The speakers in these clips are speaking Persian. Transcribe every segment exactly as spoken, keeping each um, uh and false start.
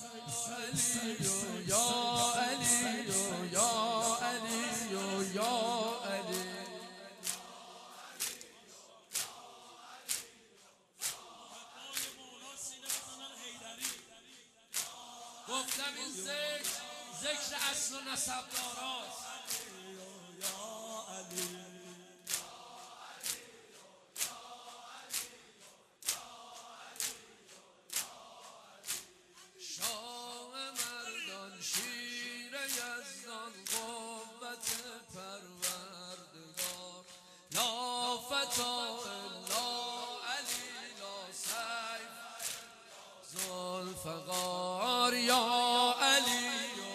یا علی یا علی یا علی گفتم این ذکر ذکر اصل و نسب داراست. شاه مردان شیر یزدان قوت پروردگار لا فتا الا علی لا سیف ذوالفقار یا علی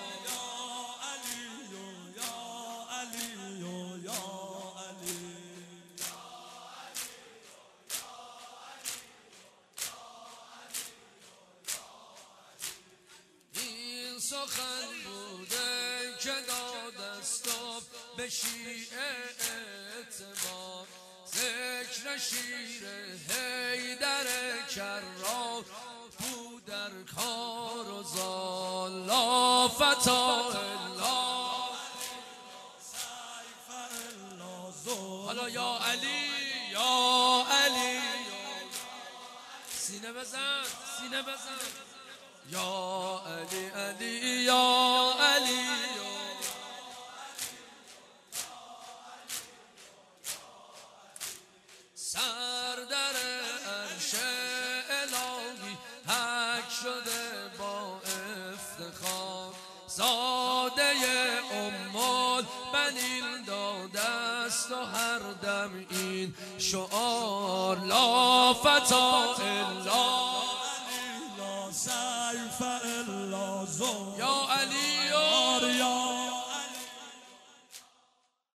سخن بوده که دادستم به شیعه اعتبار ذکر شیر حیدر کرار بود در کار و زال لا فتا الا حالا یا علی یا علی سینه بزن سینه بزن یا علی علی یا علی سر در عرش الهی حک شده با افتخار زاده ام البنین داده است و هر دم این شعار لا فتا الا سیف الا زو یا علی